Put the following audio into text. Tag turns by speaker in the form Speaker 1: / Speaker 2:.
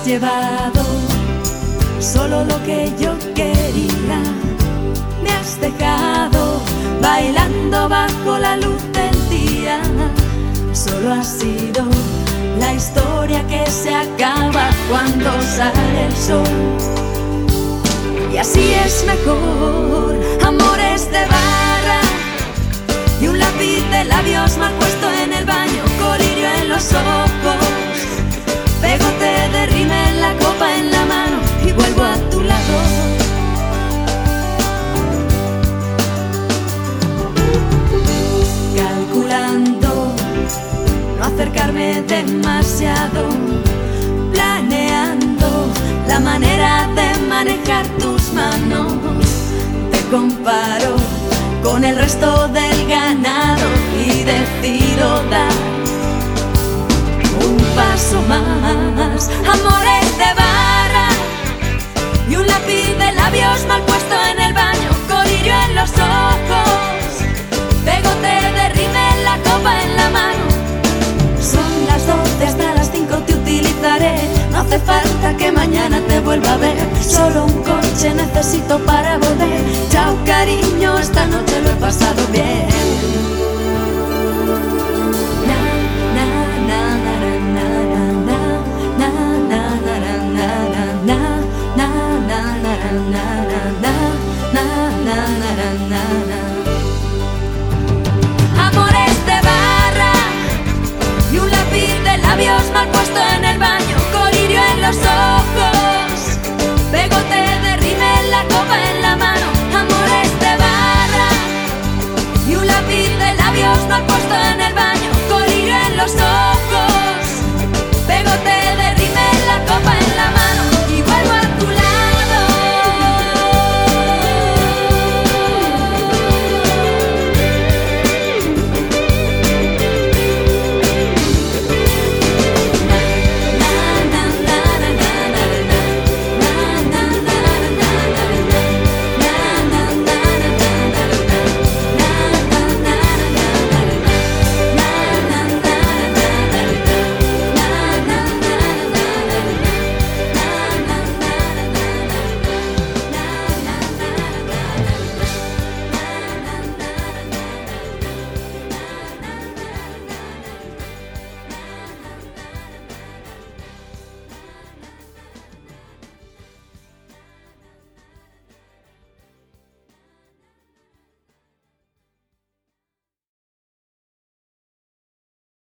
Speaker 1: has llevado solo lo que yo quería. Me has dejado bailando bajo la luz del día. Solo ha sido la historia que se acaba cuando sale el sol. Y así es mejor, amores de barra y un lápiz de labios mal puesto en el baño, colirio en los ojos, pegote de rímel, la copa en la mano y vuelvo a tu lado. Calculando no acercarme demasiado, planeando la manera de manejar tus manos. Te comparo con el resto del ganado y decido dar un paso más. Amores de barra y un lápiz de labios mal puesto en el baño, colirio en los ojos, pegote de rímel, la copa en la mano. Son las 12, hasta las 5 te utilizaré. No hace falta que mañana te vuelva a ver. Solo un coche necesito para volver. Chao cariño, esta noche lo he pasado bien.